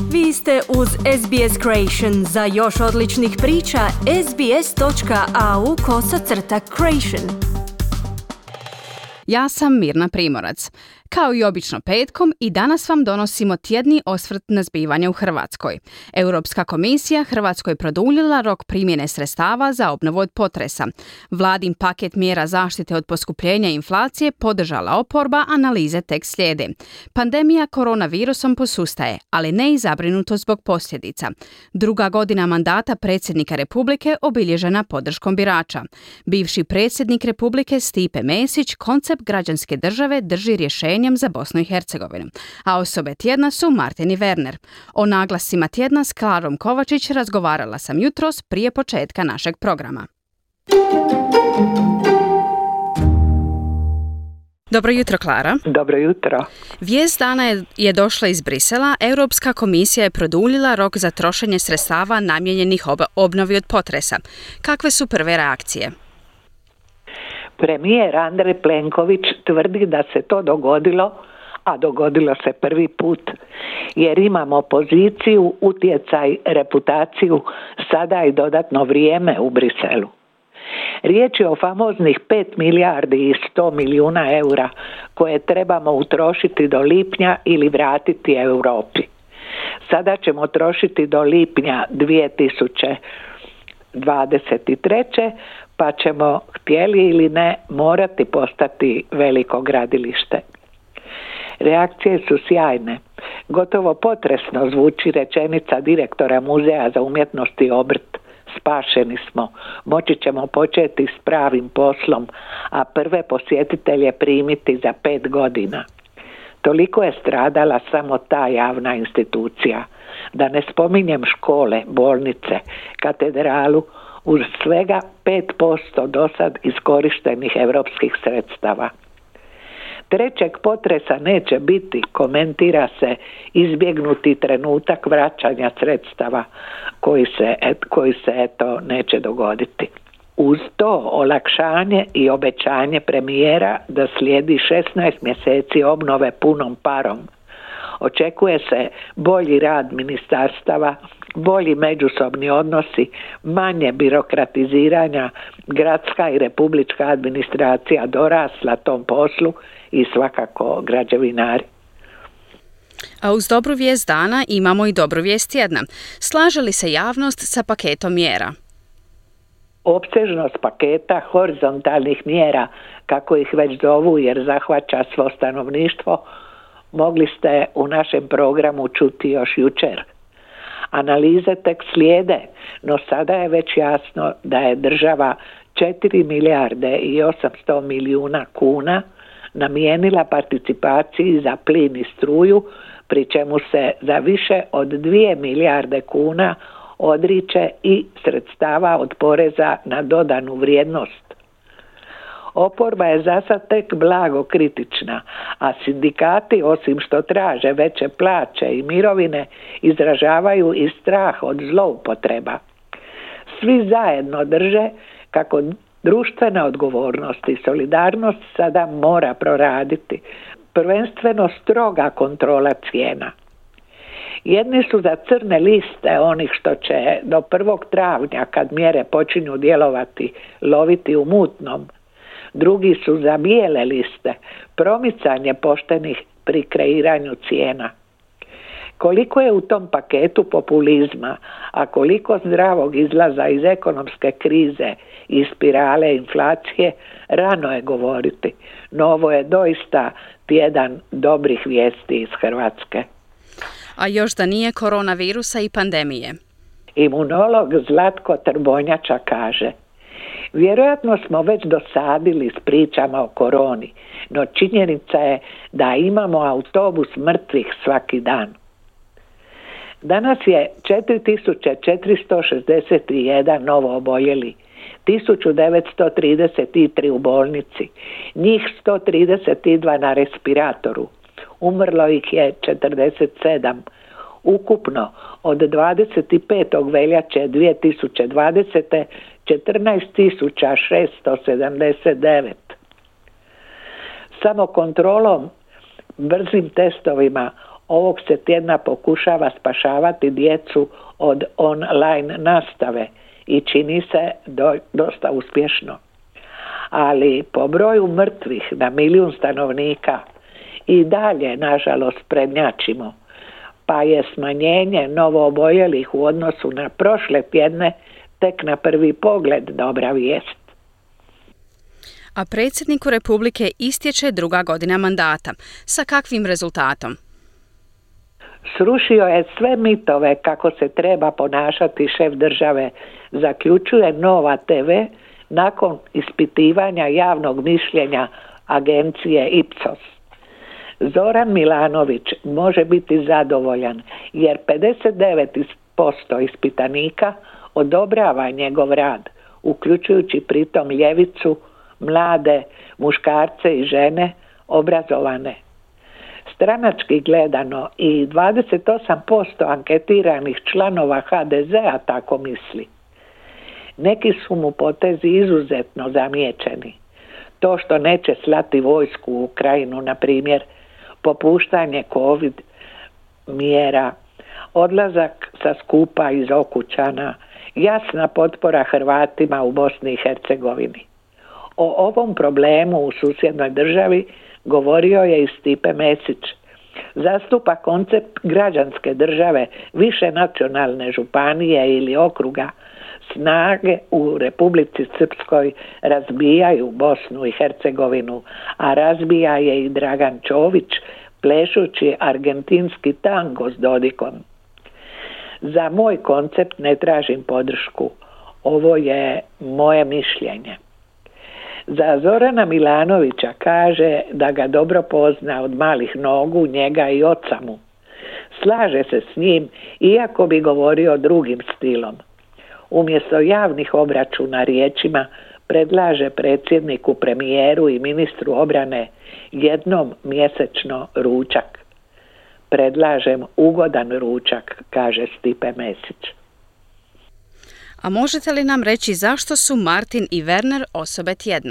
Vi ste uz SBS Creation. Za još odličnih priča, sbs.au/creation. Ja sam Mirna Primorac. Kao i obično petkom i danas vam donosimo tjedni osvrt na zbivanja u Hrvatskoj. Europska komisija Hrvatskoj produljila rok primjene sredstava za obnovu od potresa. Vladin paket mjera zaštite od poskupljenja inflacije podržala oporba, analize tek slijede. Pandemija koronavirusom posustaje, ali ne i zabrinutost zbog posljedica. Druga godina mandata predsjednika Republike obilježena podrškom birača. Bivši predsjednik Republike Stipe Mesić koncept građanske države drži rješenjem za Bosnu i Hercegovinu, a osobe tjedna su Martin i Werner. O naglascima tjedna s Klarom Kovačić razgovarala sam jutros prije početka našeg programa. Dobro jutro, Klara. Dobro jutro. Vijest dana je došla iz Brisela. Europska komisija je produljila rok za trošenje sredstava namijenjenih obnovi od potresa. Kakve su prve reakcije? Premijer Andrej Plenković tvrdi da se to dogodilo, a dogodilo se prvi put, jer imamo poziciju, utjecaj, reputaciju, sada i dodatno vrijeme u Briselu. Riječ je o famoznih 5 milijardi i 100 milijuna eura koje trebamo utrošiti do lipnja ili vratiti Europi. Sada ćemo trošiti do lipnja 2023. pa ćemo, htjeli ili ne, morati postati veliko gradilište. Reakcije su sjajne. Gotovo potresno zvuči rečenica direktora Muzeja za umjetnost i obrt. Spašeni smo, moći ćemo početi s pravim poslom, a prve posjetitelje primiti za 5 godina. Toliko je stradala samo ta javna institucija. Da ne spominjem škole, bolnice, katedralu, uz svega 5% dosad iskorištenih europskih sredstava. Trećeg potresa neće biti, komentira se, izbjegnuti trenutak vraćanja sredstava koji se neće dogoditi. Uz to olakšanje i obećanje premijera da slijedi 16 mjeseci obnove punom parom. Očekuje se bolji rad ministarstava, bolji međusobni odnosi, manje birokratiziranja, gradska i republička administracija dorasla tom poslu i svakako građevinari. A uz dobru vijest dana imamo i dobru vijest tjedna. Slaže li se javnost sa paketom mjera? Opsežnost paketa horizontalnih mjera, kako ih već zovu jer zahvaća svo stanovništvo, mogli ste u našem programu čuti još jučer. Analize tek slijede, no sada je već jasno da je država 4 milijarde i 800 milijuna kuna namijenila participaciji za plin i struju, pri čemu se za više od 2 milijarde kuna odriče i sredstava od poreza na dodanu vrijednost. Oporba je zasad tek blago kritična, a sindikati, osim što traže veće plaće i mirovine, izražavaju i strah od zloupotreba. Svi zajedno drže kako društvena odgovornost i solidarnost sada mora proraditi, prvenstveno stroga kontrola cijena. Jedni su za crne liste onih što će do 1. travnja, kad mjere počinju djelovati, loviti u mutnom. Drugi su za bijele liste, promicanje poštenih pri kreiranju cijena. Koliko je u tom paketu populizma, a koliko zdravog izlaza iz ekonomske krize i spirale inflacije, rano je govoriti. No ovo je doista tjedan dobrih vijesti iz Hrvatske. A još da nije koronavirusa i pandemije. Imunolog Zlatko Trbonjača kaže: vjerojatno smo već dosadili s pričama o koroni, no činjenica je da imamo autobus mrtvih svaki dan. Danas je 4461 novo oboljeli, 1933 u bolnici, njih 132 na respiratoru. Umrlo ih je 47. Ukupno od 25. veljače 2020. 14.679. Samo kontrolom, brzim testovima Ovog se tjedna pokušava spašavati djecu od online nastave i čini se dosta uspješno. Ali po broju mrtvih na 1.000.000 stanovnika i dalje, nažalost, prednjačimo, pa je smanjenje novooboljelih u odnosu na prošle tjedne tek na prvi pogled dobra vijest. A predsjedniku Republike istječe 2. godina mandata. Sa kakvim rezultatom? Srušio je sve mitove kako se treba ponašati šef države, zaključuje Nova TV nakon ispitivanja javnog mišljenja agencije Ipsos. Zoran Milanović može biti zadovoljan jer 59% ispitanika odobrava njegov rad, uključujući pritom ljevicu, mlade, muškarce i žene, obrazovane. Stranački gledano i 28% anketiranih članova HDZ-a tako misli. Neki su mu potezi izuzetno zamijećeni. To što neće slati vojsku u Ukrajinu, na primjer, popuštanje COVID mjera, odlazak sa skupa iz Okučana, jasna potpora Hrvatima u Bosni i Hercegovini. O ovom problemu u susjednoj državi govorio je i Stipe Mesić. Zastupa koncept građanske države, više nacionalne županije ili okruga. Snage u Republici Srpskoj razbijaju Bosnu i Hercegovinu, a razbija je i Dragan Čović, plešući argentinski tango s Dodikom. Za moj koncept ne tražim podršku. Ovo je moje mišljenje. Za Zorana Milanovića kaže da ga dobro pozna od malih nogu, njega i oca mu. Slaže se s njim, iako bi govorio drugim stilom. Umjesto javnih obračuna riječima predlaže predsjedniku, premijeru i ministru obrane jednom mjesečno ručak. Predlažem ugodan ručak, kaže Stipe Mesić. A možete li nam reći zašto su Martin i Werner osobe tjedna?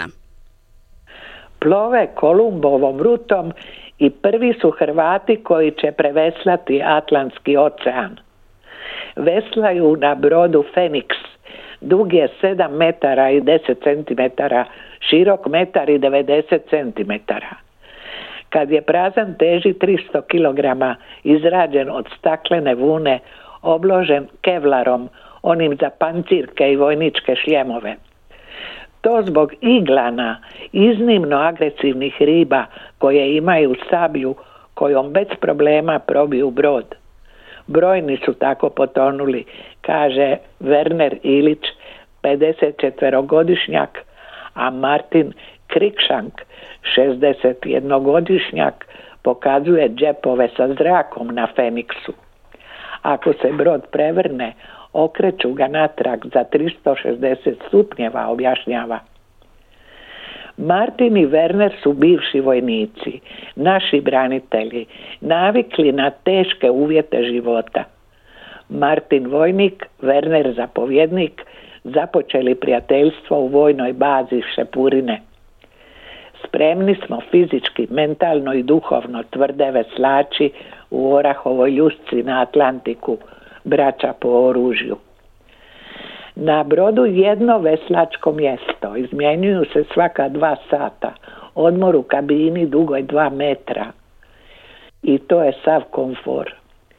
Plove Kolumbovom rutom i prvi su Hrvati koji će preveslati Atlantski ocean. Veslaju na brodu Phoenix, dug je 7 metara i 10 centimetara, širok 1,90 centimetara. Kad je prazan, teži 300 kilograma, izrađen od staklene vune, obložen kevlarom, onim za pancirke i vojničke šljemove. To zbog iglana, iznimno agresivnih riba koje imaju sablju kojom bez problema probiju brod. Brojni su tako potonuli, kaže Werner Ilić, 54-godišnjak, a Martin Krikšank, 61-godišnjak, pokazuje džepove sa zrakom na Feniksu. Ako se brod prevrne, okreću ga natrag za 360 stupnjeva, objašnjava. Martin i Werner su bivši vojnici, naši branitelji, navikli na teške uvjete života. Martin vojnik, Werner zapovjednik, započeli prijateljstvo u vojnoj bazi Šepurine. Spremni smo fizički, mentalno i duhovno, tvrde veslači u Orahovoj Ljusci na Atlantiku, braća po oružju. Na brodu jedno veslačko mjesto, izmjenjuju se svaka 2 sata, odmor u kabini dugoj 2 metra. I to je sav komfor.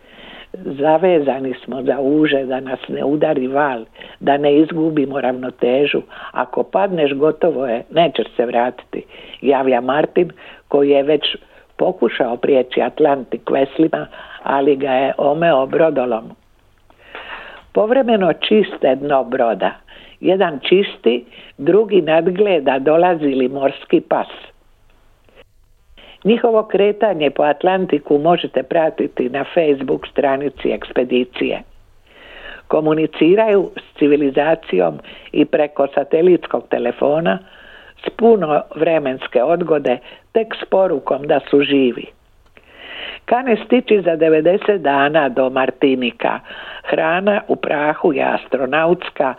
Zavezani smo za uže, da nas ne udari val, da ne izgubimo ravnotežu. Ako padneš, gotovo je, nećeš se vratiti, javlja Martin, koji je već pokušao prijeći Atlantik veslima, ali ga je omeo brodolom. Povremeno čiste dno broda. Jedan čisti, drugi nadgleda dolazi li morski pas. Njihovo kretanje po Atlantiku možete pratiti na Facebook stranici ekspedicije. Komuniciraju s civilizacijom i preko satelitskog telefona s puno vremenske odgode, tek s porukom da su živi. Kane stići za 90 dana do Martinika. Hrana u prahu je astronautska,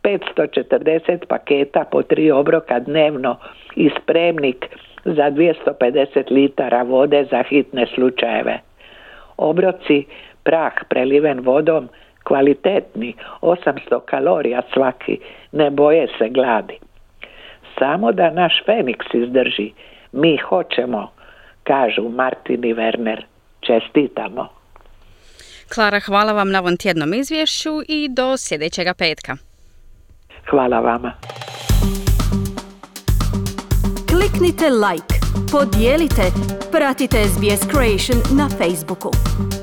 540 paketa po 3 obroka dnevno i spremnik za 250 litara vode za hitne slučajeve. Obroci prah preliven vodom, kvalitetni, 800 kalorija svaki, ne boje se gladi. Samo da naš Feniks izdrži, mi hoćemo, kažu Martin i Werner. Čestitamo. Klara, hvala vam na ovom tjednom izvješću i do sljedećega petka. Hvala vama. Kliknite like, podijelite, pratite SBS Creation na Facebooku.